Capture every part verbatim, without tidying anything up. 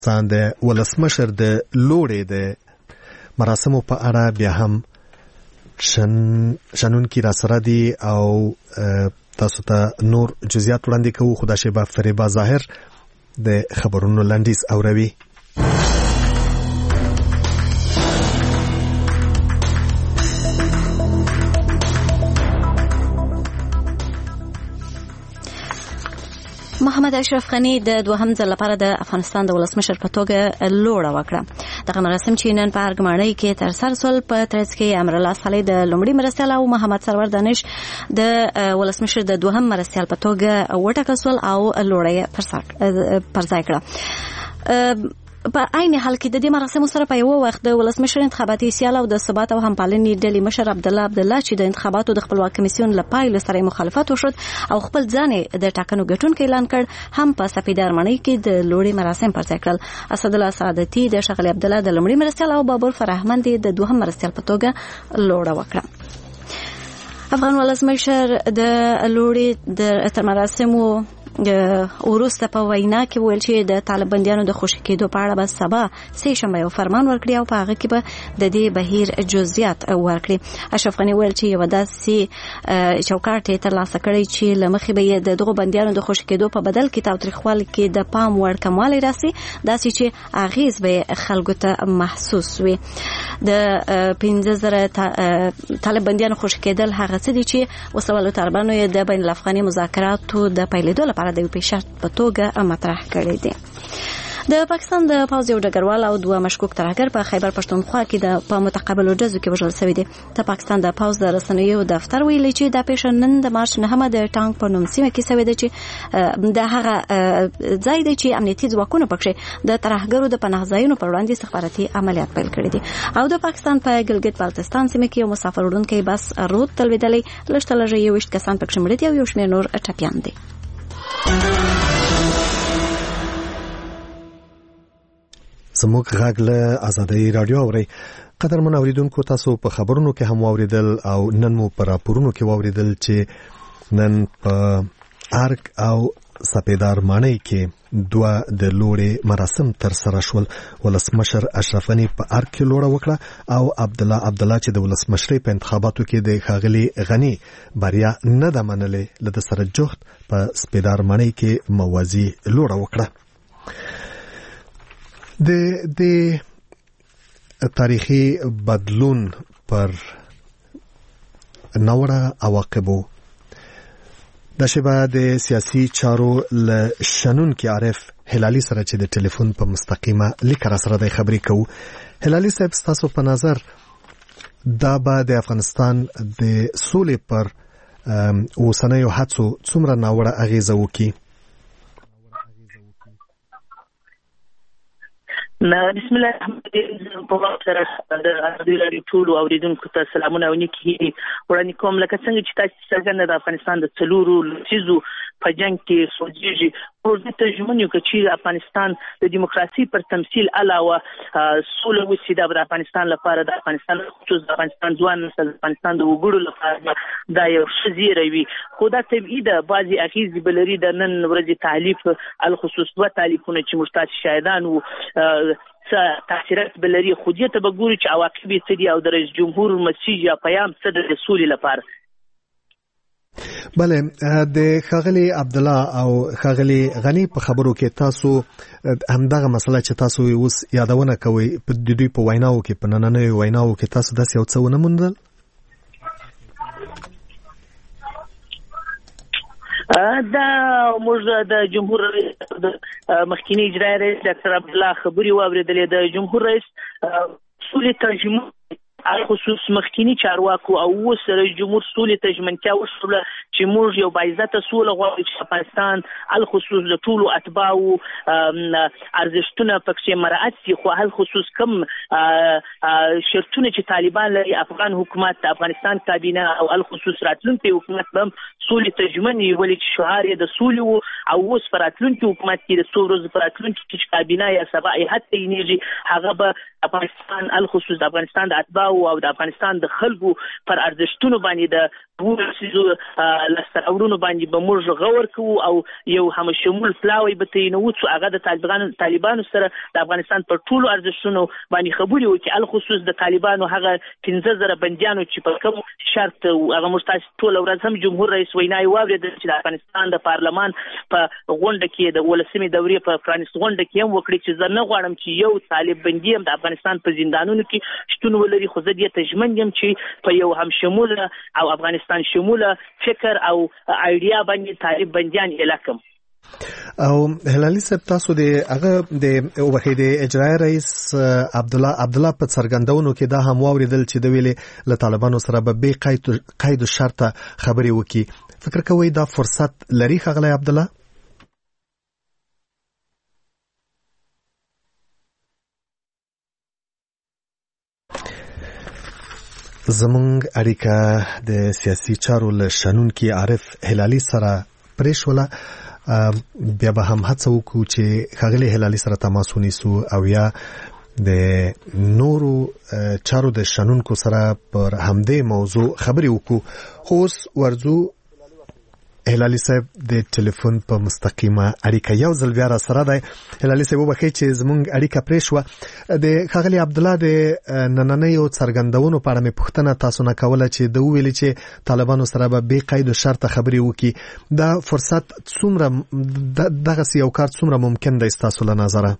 افغانستان د ولسمشر د لوړې د مراسمو په اړه بیا هم شن شنونکي را سره دي او تاسو ته نور جزئیات وړاندې کوو. خو دا شیبه فریبا ظاهر د خبرونو لنډیز اوروي. محمد اشرف غنی د دوهم ځل لپاره د افغانستان د ولسمشر په توګه لوړه وکړه. دغه مراسم چې نن په ارګماڼۍ کې ترسره شول په ترڅ کې امرالله صالح د لومړي مرستیال او محمد سرور دانش د ولسمشر د دوهم مرستیال په توګه وټاکل شول او لوړه پر ځای کړه. په عین حال کې د دې مراسمو سره په یو وخت د ولسمشر انتخاباتي سیال او د ثبات او همپالنې ډلې مشر عبدالله عبدالله چې د انتخاباتو د خپلواک کمیسیون لپاره سره مخالفت وشد او خپل ځان د ټاکنو ګټونکو اعلان کړ، هم په سپیدار مړی کې د لوړې مراسم پر ځای کړل. اسد الله سعادتي د شغل عبدالله د لومړي مرستیال او بابر فرهمند د دوهم مرستیال په توګه لوړه وکړه. افغان ولسمشر د لوړې د تر مراسمو وروسته په وینا کې ویل چې د طالباندیانو د خوشي کېدو په اړه به سبا سه شنبه یو فرمان ورکړي او په هغه کې به د دې بهیر جزئیات ورکړي. اشرف غنی ویل چې یو داسې چوکاټ ترلاسه کړی چې له مخې به د دغو بندیانو د خوشي کېدو په بدل کې تاوتریخوالي کې د پام وړ کموالی راسي، داسې چې اغیز به خلکو ته محسوس وي. د پنځه زره طالب بندیانو خوشي کېدل هغه څه دي چې وسوالو طالبانو د بین الافغاني مذاکراتو د پیلېدو لپاره د پیشرت په توګه مطرح کړی دی. د پاکستان د پوځ یو ډګروال او دوه مشکوک ترهګر په خیبر پښتونخوا کې د په متقابلو ډزو کې وژل شوي دي. د پاکستان د پوځ د رسنیو دفتر ویلي چې دا پیښه نن د مارچ نهمه د ټانک په نوم سیمه کې شوې ده چې د هغه ځای دی چې امنیتي ځواکونه پکې د ترهګرو د پناه ځایونو پر وړاندې استخباراتي عملیات پیل کړي دي. او د پاکستان په ګلګت بلتستان سیمه کې یو مسافر وړونکی بس رود تلویدلی، لږ تر لږه یو ویشت کسان پکې مړه دي او یو شمېر نور ټپیان دي. زموږ غږ له آزادۍ رادیو اوري. قدرمن اوریدونکو، تاسو په خبرونو کې هم واوریدل او نن مو په راپورونو کې واوریدل چې نن په ارګ او سپیدار ماڼۍ کې دوه د لوړې مراسم تر سره شول. ولسمشر اشرف غنی په ارګ کې لوړه وکړه او عبدالله عبدالله چې د ولسمشرۍ په انتخاباتو کې د ښاغلي غنی بریا نه ده منلې، له ده سره جفت په سپیدار ماڼۍ کې موازي لوړه وکړه. د د تاریخي بدلون پر نوړه عواقبو د شبه د سیاسي چارو ل شنونکي عارف هلالي سره چې د ټلیفون په مستقیمه لیک را سره د خبرې کوو. هلالي صاحب، تاسو په نظر دا به د افغانستان د سولې پر اوسنیو هڅو څومره ناوړه اغیزه وکړي؟ بسم الله الرحمن الرحیم. په وخت سره د ازادي راډیو ټولو اوریدونکو ته سلامونه او نیکی وړاندې کوم. لکه څنګه چې تاسو څنګه د افغانستان د څلورو لسیزو په جنگ کې سوجيږي پروژه ترجمه یو چې افغانستان د دیموکراسي پر تمثيل علاوه سوله وسي د افغانستان لپاره د افغانستان خصوص د افغانستان ځوان نسل د افغانستان د وګړو لپاره دا یو شزیره وي. خو دا طبيعي ده، بعضي اخیز بلري د نن ورځې تعلیف الخصوص دوه تعلیفونه چې مشتات شاهدان وو څه تاثیرات بلري، خو دې ته بګوري چې عواقب یې څه دي او د رئیس جمهور مسیج یا پیام څه د سولې لپاره. بله، د ښاغلي عبدالله او ښاغلي غنی په خبرو کې تاسو همدغه مسله چې تاسو اوس یادونه کوئ په دوی په ویناو کې په نننیو ویناو کې تاسو داسې یو څه ونه موندل؟ دا موږ د جمهور رئیس د مخکینی اجرایي رئیس ډاکټر عبدالله خبري واوریدلې. د جمهور رئیس سولې ترجمه خصوص مخکینی چارواکو او اوس رئیس جمهور سولې ترجمنتیا وشوله چې موږ یو باعزته سوله غواړو چې افغانستان الخصوص د ټولو اتباعو ارزښتونه پکې مراعات شي. خو هل خصوص کم شرطونه چې طالبان لري، افغان حکومت، افغانستان کابینه او الخصوص راتلونکي حکومت هم سولې ترجمه نیولې چې شعار یې د سولې او اوس پر راتلونکي حکومت کې د څو ورځې پر راتلونکي کې کابینه یا سبا هیئت یې هغه به افغانستان الخصوص د افغانستان د اتباعو اجنداو او د افغانستان د خلکو پر ارزښتونو باندې د بوسیزو لستراورونو باندې به موږ غور کوو او یو هم شمول پلاوی به تینو چې هغه د طالبانو طالبانو سره د افغانستان پر ټولو ارزښتونو باندې خبرې وکړي، الخصوص د طالبانو هغه پنځه زره بنديانو چې په کوم شرط هغه مستاس ټول ورځ هم جمهور رئیس وینای واورېدل چې د افغانستان د پارلمان په غونډه کې د ولسمې دورې په فرانس غونډه کې هم وکړي چې زه نه غواړم چې یو طالب بندي هم د افغانستان په زندانونو کې شتون ولري، خو زه دې ته ژمن یم چې په یو هم شموله او افغانستان شموله فکر او ایډیا باندې طالب بنديان الکم. او هلالي صاحب تاسو د هغه د وحید اجرایی رئیس عبد الله عبد الله په څرګندونو کې دا هم واوریدل چې د ویلې له طالبانو سره به بې قید قید شرط خبرې وکړي. فکر کوي دا فرصت لري ښاغلی عبد الله؟ زمونږ اړیکه د سیاسي چارو له شنونکي عارف هلالي سره پرې شوله. بیا به هم هڅه وکړو چې ښاغلي هلالي سره تماس ونیسو او یا د نورو چارو د شنونکو سره پر همدې موضوع خبرې وکړو. خو اوس ورځو هلالي صاحب د ټلیفون په مستقیمه اړیکه یو ځل بیا را سره دی. هلالي صاحب وبخئ چې زمونږ اړیکه پرې شوه. د ښاغلي عبدالله د نننیو څرګندونو په اړه مې پوښتنه تاسو نه کوله چې د وویلې چې طالبانو سره به بې قید شرطه خبرې وکړي. دا فرصت څومره دغسې یو کار څومره ممکن دی ستاسو له نظره؟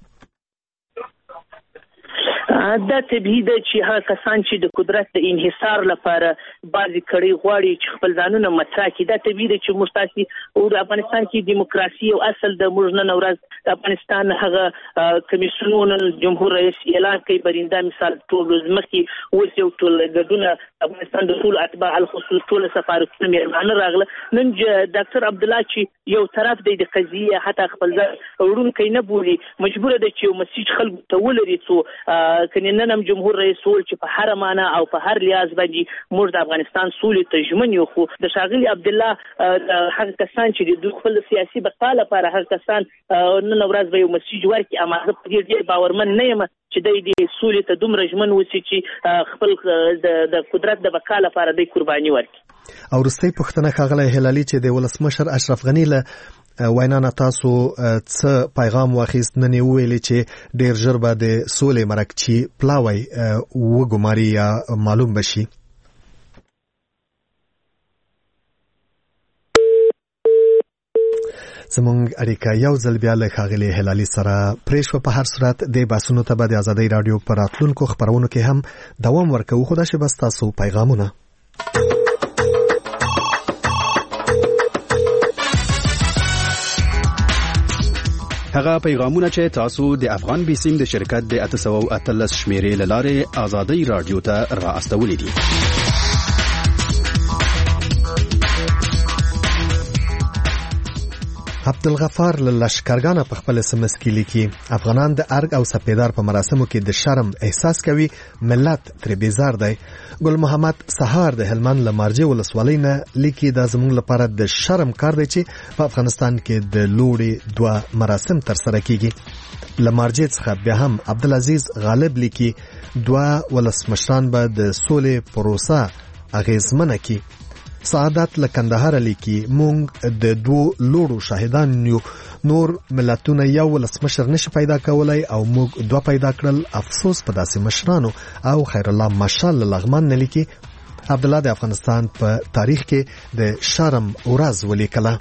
دا طبیعي ده چې هغه کسان چې د قدرت د انحصار لپاره بعضې کړۍ غواړي چې خپل ځانونه مطرح کړي، دا طبیعي ده چې موږ تاسې او د افغانستان کې دیموکراسي او اصل د موږ نن ورځ د افغانستان هغه کمیسیونونه جمهور رئیس اعلان کوي برنده مثال ټول مخکې اوس یو ټول ګډونه افغانستان د ټول اتباع الخصوص ټول سفارتونه میرمانه راغله. نن ډاکټر عبدالله چې یو طرف دی د قضیه حتی خپل ځان وړونکی نه بولي، مجبوره ده چې یو مسیج خلکو ته ولري څو کني نن هم جمهور رئیس ول چې په هر معنا او په هر لیاز باندې موږ د افغانستان سولې ته ژمن یو. خو د ښاغلي عبدالله هغه کسان چې د خپل سیاسي بقا لپاره هغه کسان نن ورځ به یو مسیج ورکړي، اما زه په دې ډېر باورمن نه یم چې دی د سولې ته دومره ژمن اوسي چې خپل د قدرت د بقا لپاره دی قرباني ورکړي. او وروستۍ پوښتنه ښاغلی هلالي چې د ولسمشر اشرف غني له وینا نه تاسو څه پیغام واخیست؟ نن یې وویلې چې ډېر ژر به د سولې مرکچي پلاوی وګماري یا معلوم بشي. زمونږ اړیکه یو ځل بیا له ښاغلي هلالي سره پرې شوه. په هر صورت د بحثونو ته به د ازادۍ راډیو په راتلونکو خپرونو کې هم دوام ورکوو، خو دا شی بس تاسو پیغامونه. هغه پیغامونه چې تاسو د افغان بیسیم د شرکت د اته سوه او اتلس شمیرې له لارې ازادۍ راډیو ته را استولي دي. عبدالغفار له لشکرګانه په خپل اس ام اس کې لیکي افغانان د ارګ او سپیدار په مراسمو کې د شرم احساس کوي، ملت ترې بیزار دی. ګل محمد سهار د هلمند له مارجې ولسوالۍ نه لیکي دا زموږ لپاره د شرم کار دی چې په افغانستان کې د لوړې دوه مراسم ترسره کیږي. له مارجې څخه بیا هم عبدالعزیز غالب لیکي دوه ولسمشران به د سولې پروسه اغیزمنه کړي. سعادت له کندهار لیکي مونږ د دوه لوړو شاهدان یو، نور ملتونه یو ولسمشر نشي پیدا کولای او موږ دوه پیدا کړل. افسوس په داسې مشرانو. او خیر الله ماشال لغمان نه لیکي عبد الله د افغانستان په تاریخ کې د شرم ورځ ولیکله.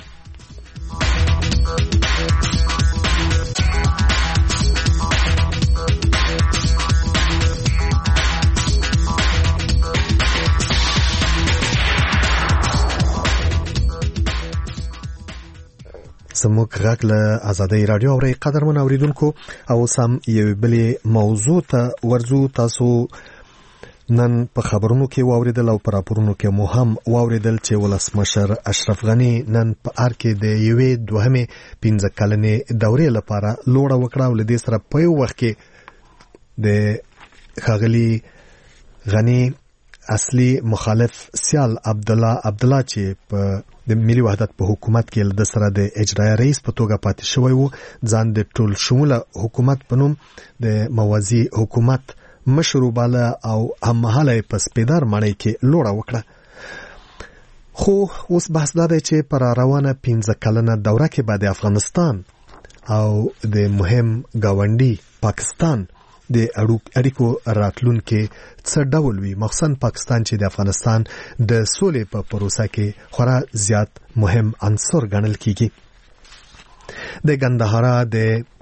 زموږ غږ له ازادۍ راډیو اورئ قدرمن اوریدونکو. او سم یو بلې موضوع ته ورځو. تاسو نن په خبرونو کې واوریدل او په راپورونو کې مو هم واوریدل چې ولسمشر اشرف غني نن په ار کې د یوې دوهمې پنځه کلنې دورې لپاره لوړه وکړه او له دې سره په یو وخت کې د ښاغلي غني اصلي مخالف سیال عبدالله عبدالله چې په د ملي وحدت په حکومت کې د سره د اجرایی رئیس په توګه پاتې شوی وو ځان د ټول شموله حکومت په نوم د موازی حکومت مشروباله او هممهاله په سپیدار مړی کې لوړه وکړه. خو اوس بحث دا دی چې پر روانه پنځه کلنه دوره کې به د افغانستان او د مهم گاونډي پاکستان د اړیکو راتلونکي څه ډول وي، مخصوصا پاکستان چې د افغانستان د سولې په پروسه کې خورا زیات مهم عنصر ګڼل کیږي. د ګندهارا د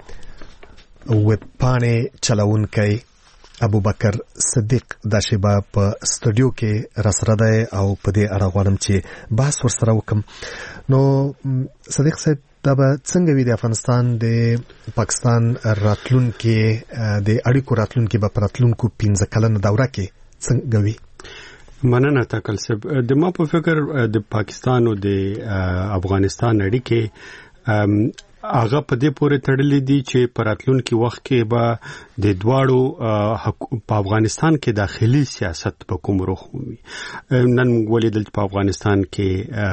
وپانې چلونکي ابوبکر صدیق دا شیبه په استودیو کې راسره دی او په دې اړه غواړم چې بحث ورسره وکم. نو صدیق صاحب، دا به څنګه وي د افغانستان د پاکستان راتلونکي د اړیکو راتلونکي به په راتلونکو پنځه کلنه دوره کې څنګه وي؟ مننه تاکل صاحب. د ما په فکر د پاکستان او د افغانستان اړیکې هغه په دې پورې تړلې دي چې په راتلونکي وخت کې به د دواړو په افغانستان کې داخلي سیاست په کوم رخ وي. نن ولیدل په افغانستان کې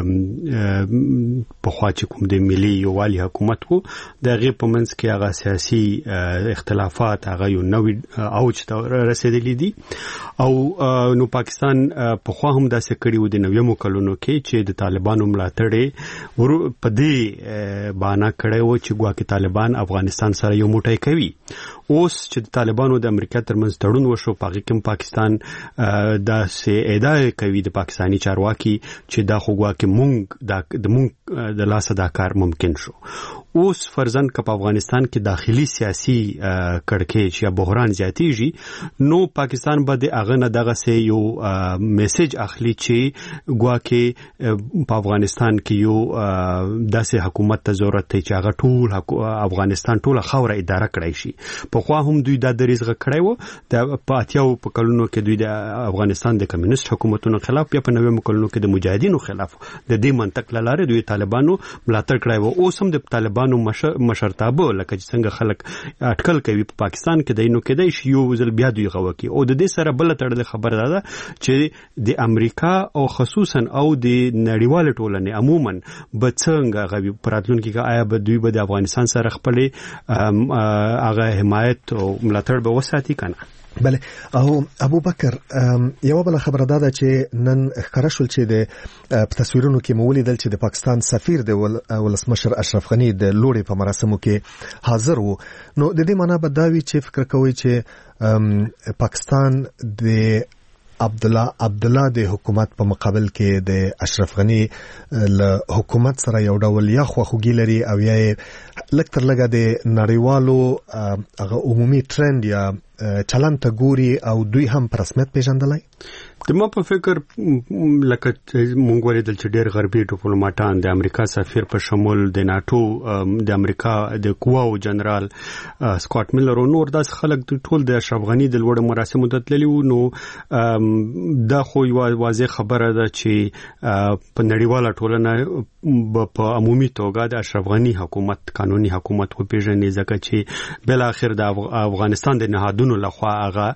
په خوا چې کوم د ملي یووالي حکومت وو، د هغې په منځ کې هغه سیاسي اختلافات هغه یو نوی اوج ته رسېدلي دي. او نو پاکستان په خوا هم داسې کړي وو د نویمو کلونو کې چې د طالبانو ملاتړ په دې بهانه کړی و چې ګواکې طالبان افغانستان سره یو موټی کوي. اوس چې د طالبانو د امریکا ترمنځ تړون وشو، په هغې کې پاکستان داسې ادعا کوي د پاکستاني چارواکي چې دا خو ګواکې مونږ د مونږ د لاسه دا کار ممکن شو. اوس فرضاً که په افغانستان کې داخلي سیاسي کړکېچ یا بحران زیاتېږي، نو پاکستان به د هغه نه دغسې یو میسج اخلي چې ګواکې په افغانستان کې یو داسې حکومت ته ضرورت دی چې هغه ټول افغانستان ټوله خاوره اداره کړی شي. پخوا هم دوی دا دریځ غږ کړی و، په اتیاو په کلونو کې دوی د افغانستان د کمیونست حکومتونو خلاف، بیا په نویمو کلونو کې د مجاهدینو خلاف د دې منطق له لارې دوی طالبانو ملاتړ کړی و. اوس هم د طالبانو مشرتابه لکه چې څنګه خلک اټکل کوي په پاکستان کې دی، نو کېدای شي یو ځل بیا دوی غوه کړي. او د دې سره بله تړلې خبره دا ده چې د امریکا او خصوصا او د نړیوالې ټولنې عموما به څنګه غوي په راتلونکي کې، آیا به دوی به د افغانستان سره خپلې هغه حمایت او ملاتړ به وساتي که نه؟ بله. او ابوبکر، یو بل خبره دا ده چې نن ښکاره شول چې د تصویرونو کې مو ولیدل چې د پاکستان سفیر د ولسمشر اشرف غني د لوړې په مراسمو کې حاضر وو. نو د دې معنا به دا وي چې فکر کوي چې پاکستان د عبدالله عبدالله د حکومت په مقابل کې د اشرف غني له حکومت سره یو ډول یا خواخوږي لري او یا لږ تر لږه د نړیوالو هغه عمومي ټرند یا چلند ته ګوري او دوی هم په رسمیت پیژندلی؟ د ما په فکر لکه مونږ ولیدل چې ډېر غربي ډیپلوماټان د امریکا سفیر په شمول د ناټو د امریکا د قواو جنرال سکاټ میلر او نور داسې خلک ټول د اشرف غني د لوړو مراسمو ته تللي وو. نو دا خو یوه واضح خبره ده چې په نړیواله ټولنه به په عمومي توګه د اشرف غني حکومت قانوني حکومت وپېژني، ځکه چې بالاخر د افغانستان د نهادونو لخوا هغه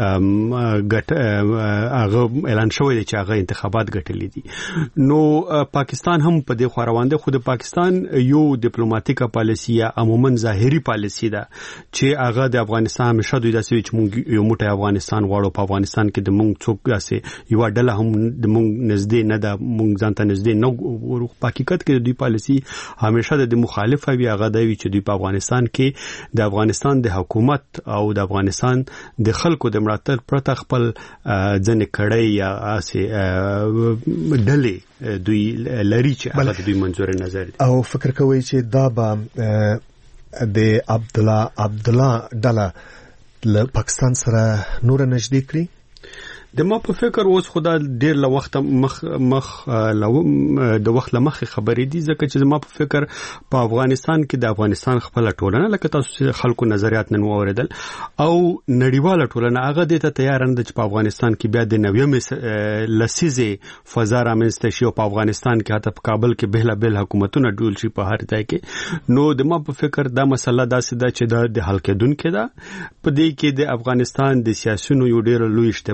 هغه اعلان شوی دی چې هغه انتخابات ګټلي دي. نو پاکستان هم په دې خوا روان دی، خو د پاکستان یو ډیپلوماټیکه پالیسي یا عموما ظاهري پالیسي ده چې هغه د افغانستان همیشه دوی داسې وي چې موږ یو موټی افغانستان غواړو، په افغانستان کې د موږ څوک داسې یوه ډله هم د موږ نږدې نه ده، موږ ځان ته نږدې نه. په حقیقت کې د دوی پالیسي همیشه د مخالفه وي، هغه دا وي چې دوی په افغانستان کې د افغانستان د حکومت او د افغانستان د خلکو د ملاتړ پرته خپل ځنې کړی یا اسې ډلې دوی لري چې هغه دوی منظور نظر دي. او فکر کوي چې دا به د عبدالله عبدالله ډله له پاکستان سره نور نږدې کړي؟ د ما په فکر اوس خدا ډیر له وخت مخ مخ د وخت له مخه خبرې دي، ځکه چې ما په فکر په افغانستان کې د افغانستان خپل ټولنه لکه تاسو خلکو نظریات نن اوریدل او نړیواله ټولنه هغه د ته تیار نه چې په افغانستان کې بیا د نویمه لسیزه فضا رامنځته شي او په افغانستان کې حتی په کابل کې بهله بهل حکومتونه ډول شي په هر ځای کې. نو د ما په فکر دا مسله داسې ده چې د حل کېدونکې ده. په دې کې د افغانستان د سیاسيونو یو ډیر لوی اشتباه ده چې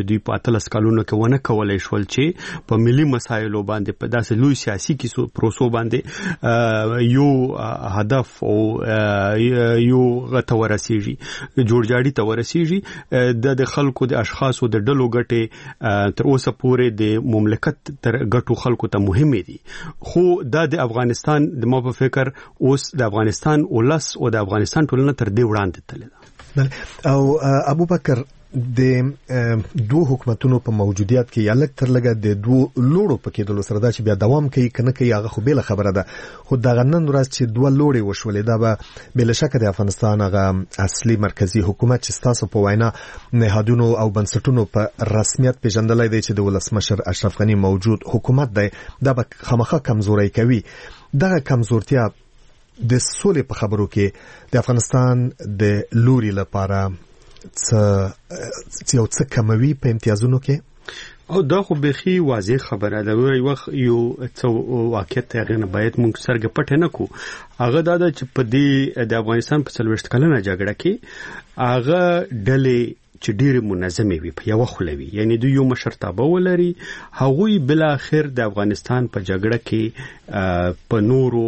چې دوی په اتلس کالونو کې ونه کولای شول چې په ملي مسایلو باندې په داسې لوی سیاسي کیسو پروسو باندې یو هدف او یو غته ورسیږي جوړجاړي ته ورسیږي د خلکو د اشخاصو د ډلو ګټې تر اوسه پورې د مملکت تر ګټو خلکو ته مهمه دي خو دا د افغانستان د ما په فکر اوس د افغانستان ولس او د افغانستان ټولنه تر دې وړاندې تللی او ابو بکر د دوه حکومتونو په موجودیت کې یا لکه تر لګه د دوه لوړو پکې د لسردا چې بیا دوام کوي کنه کوي هغه خو به خبره ده خو د غنن ورځ چې دوه لوړې وشولې دا به بل شک د افغانستان هغه اصلي مرکزی حکومت چې تاسو په وینا نهادونو او بنسټونو په رسمیت پیژندلای دی چې د ولسمشر اشرف غنی موجود حکومت دی دا به خامخا کمزوري کوي دا کمزورتیا د سولې په خبرو کې د افغانستان د لوري لپاره څه یو څه کموي په امتیازونو کې او دا خو بخي واضح خبره ده وای وخت یو څو واقعیت هغه نه باید موږ سرګ پټ نه کو هغه دا چې په دې د افغانستان په څلويشت کلنه جګړه کې هغه ډلې چې ډېر منظمې وي په یو خلوي یعنی دوی یو مشرتابه ولري هغوی بل اخر د افغانستان په جګړه کې په نورو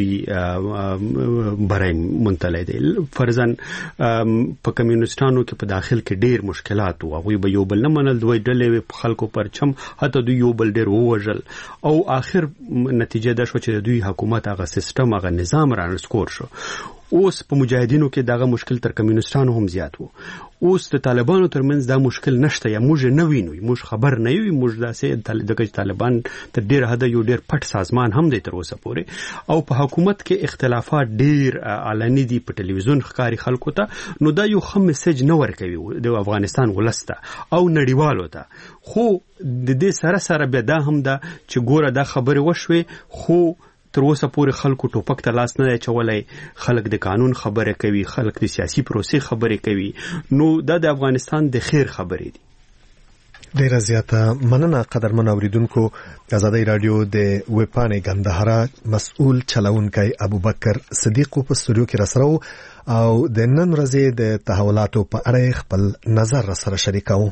دوی برای منتلای دي فرضاً په کمیونستانو کې په داخل کې ډېر مشکلات وو هغوی به یو بل نه منل دوی ډلې په خلکو پرچم حتی دوی یو بل ډېر ووژل او اخر نتیجه دا شو چې دوی حکومت هغه سیستم هغه نظام رانسکور شو اوس په مجاهدینو کې دغه مشکل تر کمیونستانو هم زیات وو اوس د طالبانو ترمنځ دا مشکل نشته یا موږ نه وینو موږ خبر نه یو موږ داسې د طالبان تر ډیر حد یو ډیر پټ سازمان هم دی تر اوسه پورې او په حکومت کې اختلافات ډیر علني دي په ټلویزیون ښکاری خلکو ته نو دا یو خم میسج نه ورکوي د افغانستان ولسته او نړیوالو ته خو د دې سره سره بیا دا هم دا چې ګوره دا خبره وشوي خو تر اوسه پورې خلکو ټوپک ته لاس نه چولای خلک د قانون خبره کوي خلک د سیاسي پروسې خبره کوي نو دا د افغانستان د خیر خبرې دي ډیره زیاته مننه قدرمن اوریدونکو آزادۍ رادیو د وپانې ګندهارا مسؤل چلاونکي ابوبکر صدیق په استودیو کې راسره او د نن ورځې د تحولاتو په اړه خپل نظر سره شریکاو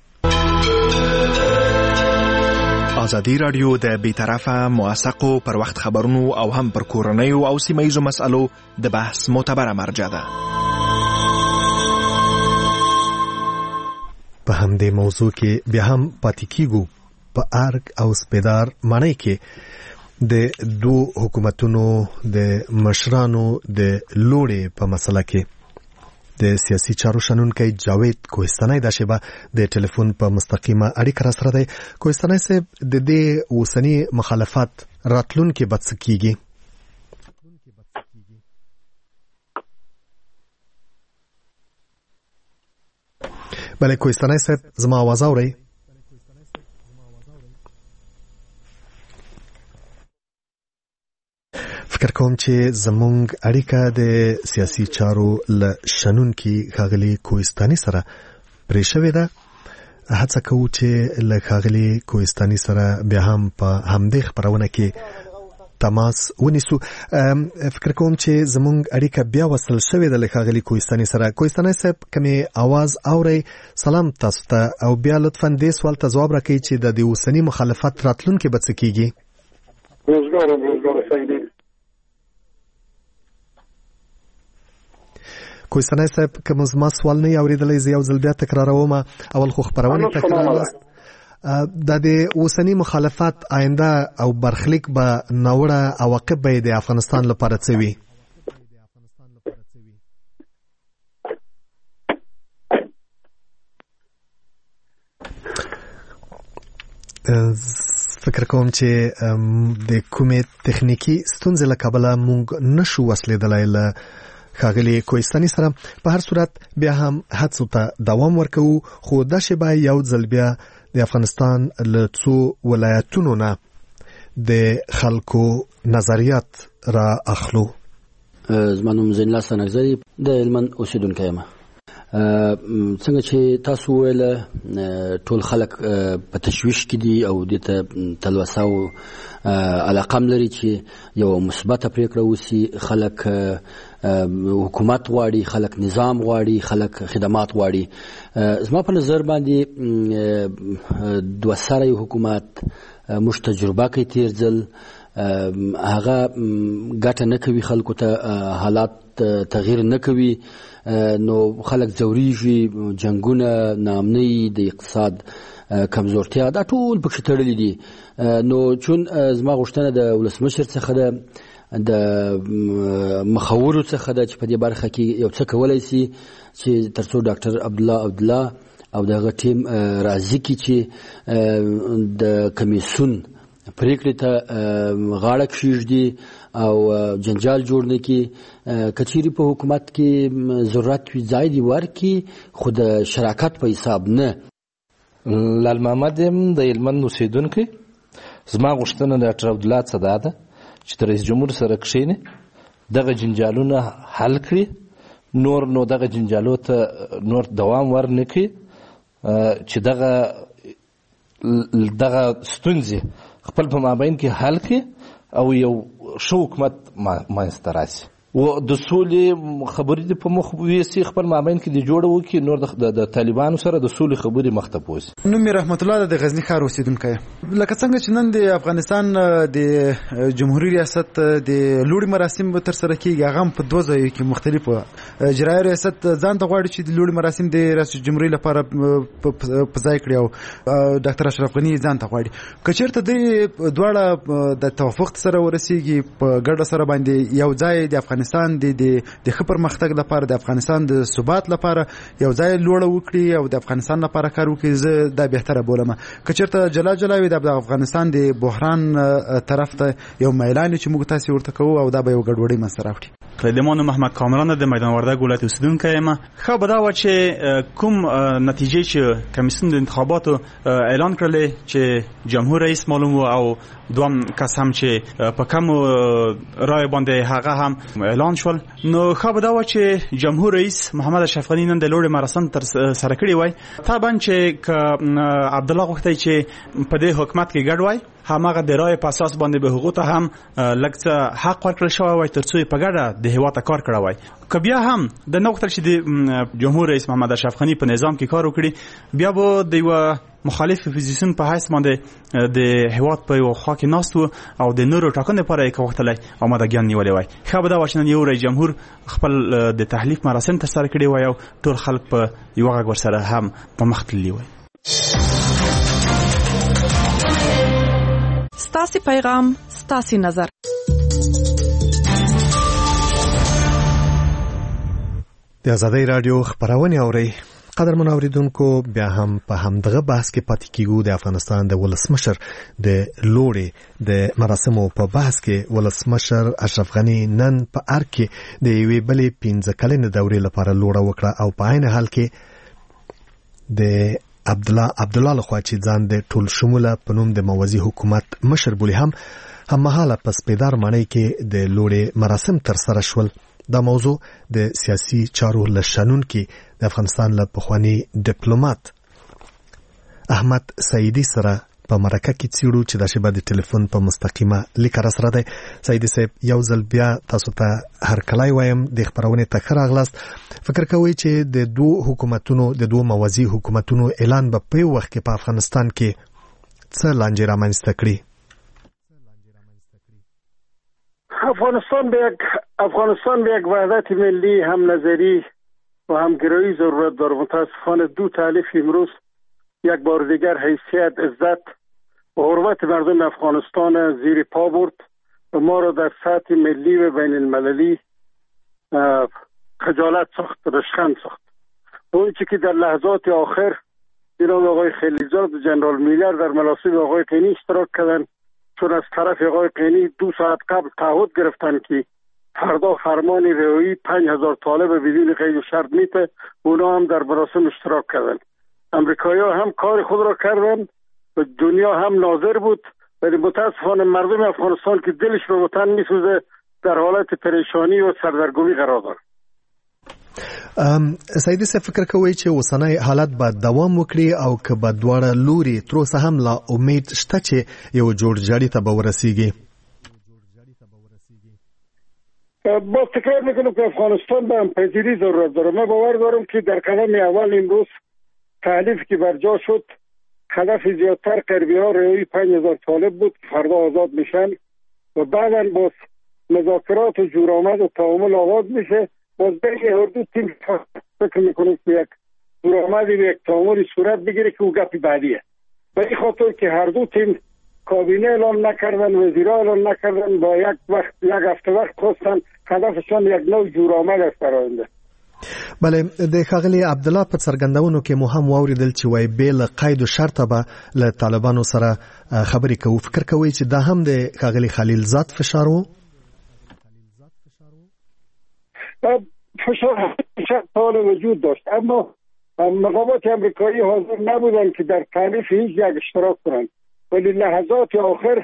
آزادی رادیو د بیطرفه موثقو پر وخت خبرونو او هم پر کورنیو او سیمه‌ایزو مسالو د بحث معتبره مرجع ده. په همدې موضوع کې بیا هم پاتې کیږو په ارګ او سپیدار معنی کې د دوه حکومتونو د مشرانو د لوړې په مسله کې د سیاسي چارو شنونکي جاوید کوهستاني د شبا د ټلیفون په مستقیمه اړیکه را سره دی. کوهستاني صاحب د دې اوسنی مخالفت راتلونکي بد څه کیږي؟ بله کوهستاني صاحب زما आवाज اورئ؟ فکر کوم چې زمونږ اړیکه د سیاسي چارو له شنونکي ښاغلي کوهستاني سره پرې شوې ده. هڅه کوو چې له ښاغلي کوهستاني سره بیا هم په همدې خپرونه کې تماس ونیسو. فکر کوم چې زمونږ اړیکه بیا وصل شوې ده له ښاغلي کوهستاني سره. کوهستاني صاحب کومې आवाज اورئ؟ سلام تاسو ته او بیا لطفا دې سوال ته ځواب راکړئ چې د دې اوسني مخالفت راتلونکي به څه کیږي؟ روزګار روزګار سعیدي کوهستاني صاحب کوم زما سوال نه اوریدلې زه یو ځل بیا تکراروم. اول خو خبرونه تکراروست د دې اوسنی مخالفت آینده او برخلیک به نوړه عواقب به د افغانستان لپاره څه وي؟ فکر کوم چې د کومې تخنیکی ستونزې له کبله موږ نشو وصلېدلی له ښاغلي کوهستاني سره. په هر صورت بیا هم هڅو ته دوام ورکوو خو دا شیبه یو ځل بیا د افغانستان له څو ولایتونو نه د خلکو نظریات را اخلو. زما نوم زین الله سنگزری د هلمند اوسیدونکی یم. څنګه چې تاسو ویل ټول خلک په تشویش کې دي او د ته تلوسه او علاقه لري چې یو مثبته پریکړه وسی خلک حکومت غواړي، خلک نظام غواړي، خلک خدمات غواړي. زما په نظر باندې دوه سره حکومت موږ تجربه کوي تیر ځل هغه ګټه نه کوي، خلکو ته حالات تغییر نه کوي، نو خلک ځوريږي، جنگونه، ناامنۍ، د اقتصاد کمزورتیا دا ټول پکې تړلي دي. نو چون زما غوښتنه د ولسمشر څخه ده، د مخورو څخه ده چې په دې برخه کې یو څه کولای شي چې ترڅو ډاکټر عبدالله عبدالله او دغه ټیم راضي کړي چې د کمیسیون پریکړې ته غاړه کښېږدي او جنجال جوړ نه کړي. که چیرې په حکومت کې ضرورت وي ځای دې ورکړي، خو د شراکت په حساب نه. لال محمد یم د هلمند اوسېدونکی. زما غوښتنه د ډاکټر عبدالله څه دا ده چې د رئیس جمهور سره کښېني، دغه جنجالونه حل کړي، نور نو دغه جنجالو ته نور دوام ور نه کړي، چې دغه دغه ستونزې خپل په مابین کې حل کړي او یو ښه حکومت منځته راشي. و د سولې خبرې دې په مخ ویسي، خپل مابین کې دې جوړه وکړي، نور د طالبانو سره د سولې خبرې مخ ته بوځي. نوم مې رحمت الله د غزني ښار اوسېدونکی یم. لکه څنګه چې نن د افغانستان د جمهوریت ریاست د لوړې مراسم به ترسره کېږي، هغه هم په دوه ځایو کې مختلف وه. اجرایي ریاست ځان ته غواړي چې د لوړې مراسم د ریاست جمهوریت لپاره په ځای کړي او ډاکټر اشرف غني ځان ته غواړي. که چېرته دوی دواړه د توافق سره ورسېږي، په ګډه سره باندې یو ځای د افغانستان د د ښه پرمختګ لپاره، د افغانستان د ثبات لپاره یو ځای لوړه وکړي او د افغانستان لپاره کار وکړي، زه دا بهتره بولم. که چېرته جلا جلا وي، د افغانستان د بحران طرف ته یو میلان چې موږ تاسې ورته کوو او دا به یو ګډوډۍ منځته راوړي. قلدمان محمد کامران د میدان وردګ ولایت اوسیدونکی یم. ښه به دا وه چې کوم نتیجې چې کمیسیون د انتخاباتو اعلان کړلې چې جمهور رئیس معلوم و او دوم کس هم چې په کمو رای باندې هغه هم اعلان شول، نو ښه به دا وه چې جمهور رئیس محمد اشرف غني نن د لوړې مراسم تر سره کړي وای. طبعا چې که عبدالله غوښتی چې په دې حکومت کې ګډ وای، هماغه د رای په اساس باندې به هغو ته هم لږ څه حق ورکړل شوی وای تر څو یې په ګډه د هېواد ته کار کړی وای. که بیا هم د نه غوښتل چې د جمهور رئیس محمد اشرف غني په نظام کې کار وکړي، بیا به د یوه مخالف اپوزیسیون په حیث باندې د هېواد په یوه خوا کې ناست و او د نورو ټاکنې لپاره یې که غوښتلی آمادګیان نیولی وای. ښه به دا وه چې نن یو رئیس جمهور خپل د تحلیف مراسم ترسره کړي وای او ټول خلک په یوه غږ ورسره هم په مخ تللي وای. ستاسې پیغام، ستاسې نظر. د آزادۍ راډیو خبرونه اورئ. قدرمن اوریدونکو، بیا هم په همدغه بحث کې پاتې کیږو. د افغانستان د ولسمشر د لوړې د مراسمو په بحث کې ولسمشر اشرف غني نن په ارګ کې د یوې بلې پنځه کلنې دورې لپاره لوړه وکړه او په عین حال کې د عبدالله عبدالله لخوا چې ځان د ټول شموله په نوم د موازي حکومت مشر بولي هم هممهاله په سپیدار ماڼۍ کې د لوړې مراسم ترسره شول. دا موضوع د سیاسي چارو له شنونکي د افغانستان له پخواني ډیپلوماټ احمد سعیدي سره په مرکه کې څیړو چې د شبکې د ټلیفون په مستقیمه لیک را سره دی. سعیدي صاحب، یو ځل بیا تاسو ته هر کله وایم د خبرونه ته راغلاست. فکر کوئ چې د دوه حکومتونو د دوه موازي حکومتونو اعلان به په وخت کې په افغانستان کې څه لانجې رامنځته کړي؟ افغانستان به یک افغانستان به یک وحدت ملی هم نظری و همگرایی ضرورت دارد. متاسفانه دو تالیف امروز یک بار دیگر حیثیت، عزت و حرمت مردم افغانستان زیر پا برد و ما را در سطح ملی و بین المللی خجالت ساخت، رشخند ساخت. اون چی که در لحظات آخر جناب آقای خلیلزاد و جنرال میلر در مراسم آقای قینی اشتراک کردن، چون از طرف آقای قینی دو ساعت قبل تعهد گرفتن که فردا فرمان رهایی پنج هزار طالب بدون قید و شرط میته، اونا هم در مراسم اشتراک کردن. امریکایی‌ها هم کار خود را کردن و دنیا هم ناظر بود، ولی متاسفانه مردم افغانستان که دلش به وطن میسوزه در حالت پریشانی و سردرگمی قرار دارد. سعیدي صاحب، فکر کوئ چې اوسنی حالت به دوام وکړي او که به دواړه لوري تر اوسه هم لا امید شته چې یو جوړجاړي ته به ورسیږي؟ با تکرار میکنم که افغانستان به همپذیری ضرورت داره. من باور دارم که در قدم اول امروز تحلیف که برجا شد، هدف زیادتر غربی ها رهایی پنج هزار طالب بود، فردا آزاد میشن و بعدا باز مذاکرات و جورآمد و تعامل آغاز میشه. باز بین هر دو تیم فکر میکنم که یک جورآمدی و یک تعاملی صورت بگیره که او گپ بعدیه. به این خاطر که هر دو تیم کابینه اعلام نکردن، وزیرا اعلام نکردن، با یک وقت یک هفته وقت خواستن. هدفشان یک نوع جورآمد است در آینده. بله، د ښاغلي عبدالله په څرګندونو کې مو هم واوریدل چې وای به له قید او شرطه به له طالبانو سره خبرې کوو. فکر کوي چې دا هم د ښاغلي خلیل زاد فشار و؟ فشار حال وجود داشت، اما مقامات امریکایی حاضر نبودن که در تعریف هیچ یک اشتراک کنند، ولی لحظات آخر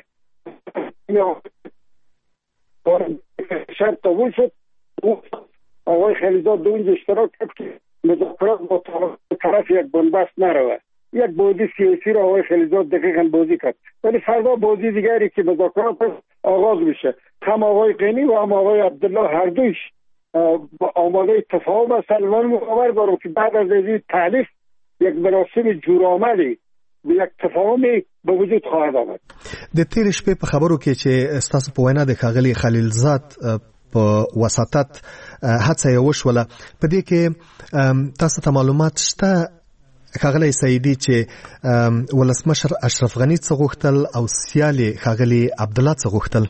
شرط قبول شد. آقای خلیزاد دو اینجا اشتراک کرد که مذاکرات با طرف یک بنبست نروه. یک بازی سیاسی را آقای خلیزاد دقیقا بازی کرد، ولی فردا بازی دیگری که مذاکرات آغاز میشه، هم آقای قینی و هم آقای عبدالله هر دویش آماده تفاهم هستن. من باور دارم که بعد از این تحلیف یک مراسم جورآمدی به یک تفاهمی به وجود خواهد آمد. د تیر شپې په خبرو کې چې ستاسو په وینا د ښاغلي خلیل زاد په وساطت هڅه یې وشوله، په دې کې تاسو ته معلومات شته ښاغلی سعیدي چې ولسمشر اشرف غني څه غوښتل او سیال یې ښاغلي عبدالله څه غوښتل؟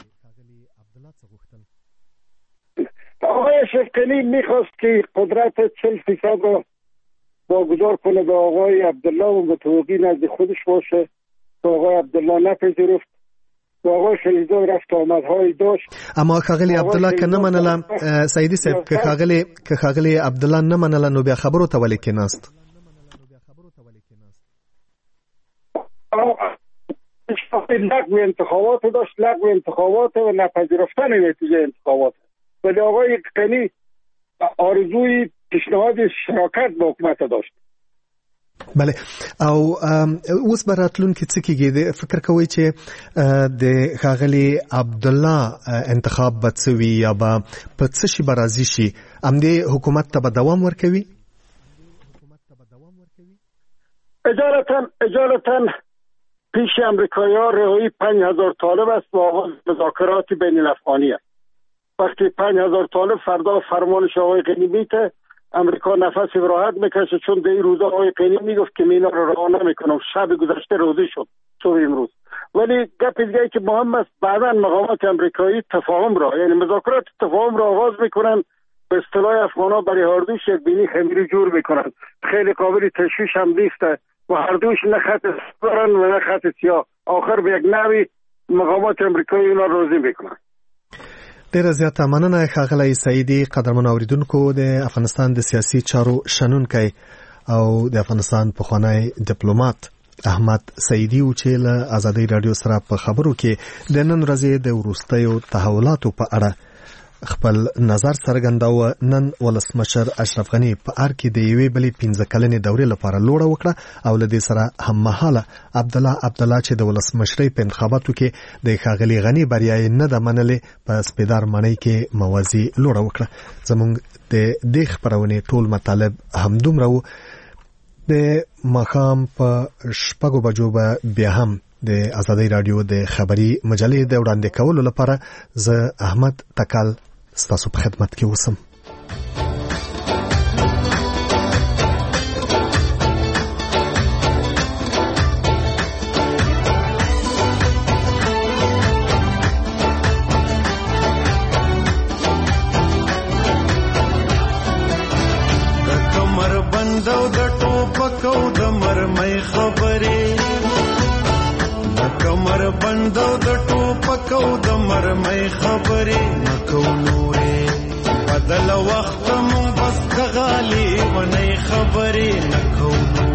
آقای اشرف غنی میخواست که قدرت چهل فیصد را واگذار کنه به آقای عبدالله و متوقی نزد خودش باشه. آقای عبدالله نپذیرفت و آقای خلیزاد رفت آمدهایی داشت. اما ښاغلي عبدالله که نه منله سعیدي صاحب، که ښاغلي که ښاغلي عبدالله نه منله نو بیا خبرو ته ولې کېناست؟ لغو انتخابات داشت، لغو انتخابات و نپذیرفتن نتیجه انتخابات. ولی آقای غنی آرزوی پیشنهاد شراکت با حکومت داشت. بله، او اوس به راتلونکي څه کېږي؟ فکر کوئ چې د ښاغلي عبدالله انتخاب به څه وي یا به په څه شي به راضي شي؟ همدې حکومت ته به دوام ورکوي؟ اجالتا اجالتا پیش امریکایی ها رهایی پنج هزار طالب است و آغاز مذاکرات بین الافغانی است. وقتی پنج هزار طالب فردا فرمانش آقای غنی میته، امریکا نفسی راحت میکشه، چون در این روزا آقای غنی میگفت که مینا رو رها نمیکنم. شب گذشته روزی شد صبح امروز. ولی گپ دیگه که مهم است، بعدا مقامات امریکایی تفاهم را، یعنی مذاکرات تفاهم را آغاز میکنن. به اصطلاح افغانا برای هر دوش یک بینی خمیری جور میکنن. خیلی قابل تشویش هم نیست و هر دوش نه خط سپرن و نه خط سیاه. آخر به یک نوی مقامات امریکایی اونا راضی میکنن. ډیره زیاته مننه ښاغلی سعیدي. قدرمنو اوریدونکو، د افغانستان د سیاسي چارو شنونکی او د افغانستان پخوانی ډیپلوماټ احمد سعیدي و چې له ازادۍ راډیو سره په خبرو کې د نن ورځې د وروستیو تحولاتو په اړه خپل نظر څرګنداوه. نن ولسمشر اشرف غني په ار کې د یوې بلې پنځه کلنې دورې لپاره لوړه وکړه او له دې سره هممهاله عبدالله عبدالله چې د ولسمشرۍ په انتخاباتو کې د ښاغلي غني بریا یې نه ده منلې، په سپیدار ماڼۍ کې موازي لوړه وکړه. زموږ د دې خپرونې ټول مطالب همدومره وو. د ماښام په شپږو بجو به بیا هم د ازادۍ راډیو د خبري مجلې د وړاندې کولو لپاره زه احمد تکل ستاسو په خدمت کې اوسم. د کمر بندو د ټوپکو د مرمۍ خبرې، کمر بندو د ټوپکو د مرمۍ خبرې نکو نورې، بدل وخت مون بس غالي ونی خبرې نکو